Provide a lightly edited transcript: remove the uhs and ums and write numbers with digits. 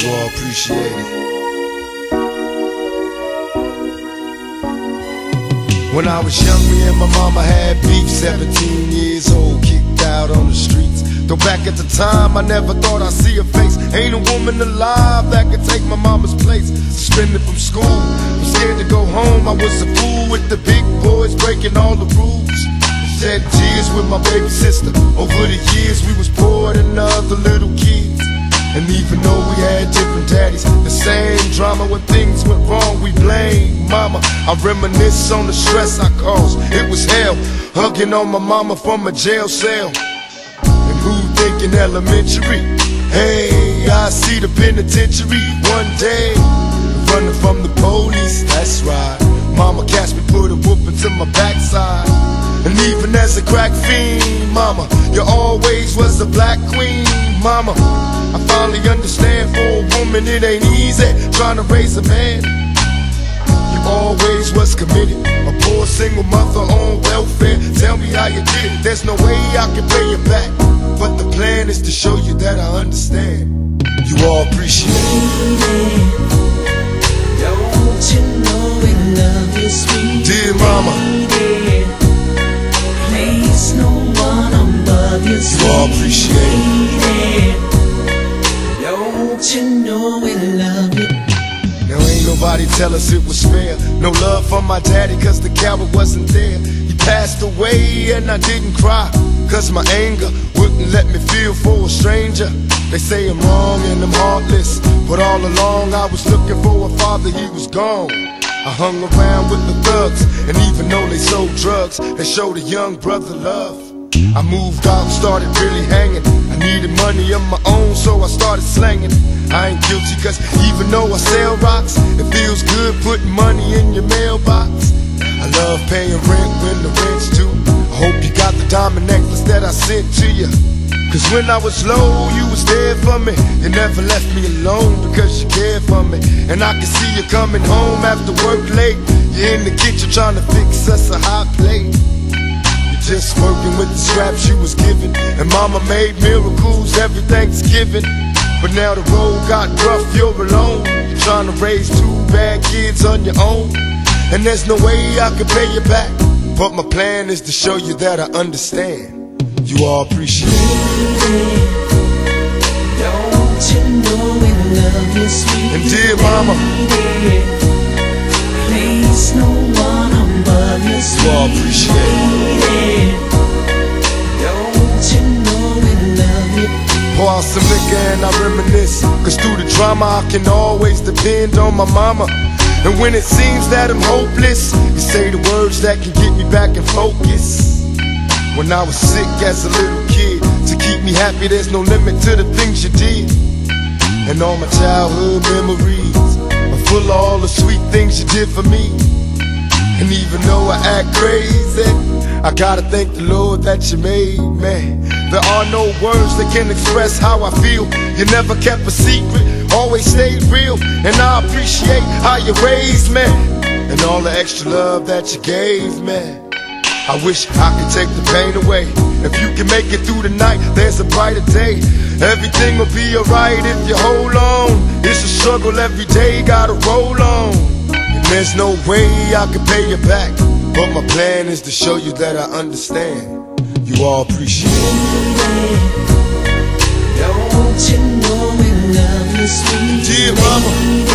You all appreciate it. When I was young, me and my mama had beef. 17 years old, kicked out on the streets. Though back at the time, I never thought I'd see her face. Ain't a woman alive that could take my mama's place. Suspended from school, I'm scared to go home. I was a fool with the big boys, breaking all the rules. Shed tears with my baby sister. Over the years, we was poor than other little kids. And even though we had different daddies, the same drama when things went wrong, we blame mama. I reminisce on the stress I caused. It was hell, hugging on my mama from a jail cell. And who thinking elementary? Hey, I see the penitentiary one day. Running from the police, that's right. Mama catch me, put a whooping to my backside. And even as a crack fiend, mama, you always was a black queen, mama. I finally understand, for a woman it ain't easy trying to raise a man. You always was committed, a poor single mother on welfare. Tell me how you did it, there's no way I can pay you back. But the plan is to show you that I understand. You all appreciate it. Don't you know we love you, sweet dear mama? Place no one above you, you all appreciate it. Don't you know we love you? Now ain't nobody tell us it was fair. No love for my daddy cause the coward wasn't there. He passed away and I didn't cry, cause my anger wouldn't let me feel for a stranger. They say I'm wrong and I'm heartless, but all along I was looking for a father, he was gone. I hung around with the thugs, and even though they sold drugs, they showed a young brother love. I moved out and started really hanging. I needed money of my own, so I started slanging. I ain't guilty cause even though I sell rocks, it feels good putting money in your mailbox. I love paying rent when the rent's due. I hope you got the diamond necklace that I sent to you. Cause when I was low, you was there for me. You never left me alone because you cared for me. And I can see you coming home after work late. You're in the kitchen trying to fix us a hot plate. You're just working with the scraps you was given. And mama made miracles every Thanksgiving. But now the road got rough, you're alone. You're trying to raise two bad kids on your own. And there's no way I can pay you back. But my plan is to show you that I understand. You all appreciate it. Don't you know we love you, sweet and dear mama, place no one above you, sweet. You all appreciate it. Don't you know we love you? Pour out some liquor and I reminisce, cause through the drama I can always depend on my mama. And when it seems that I'm hopeless, you say the words that can get me back in focus. When I was sick as a little kid, to keep me happy there's no limit to the things you did. And all my childhood memories are full of all the sweet things you did for me. And even though I act crazy, I gotta thank the Lord that you made me. There are no words that can express how I feel. You never kept a secret, always stayed real. And I appreciate how you raised me, and all the extra love that you gave me. I wish I could take the pain away. If you can make it through the night, there's a brighter day. Everything will be alright if you hold on. It's a struggle every day, gotta roll on. And there's no way I can pay you back, but my plan is to show you that I understand. You all appreciate it. Don't you know we love you, sweet dear mama.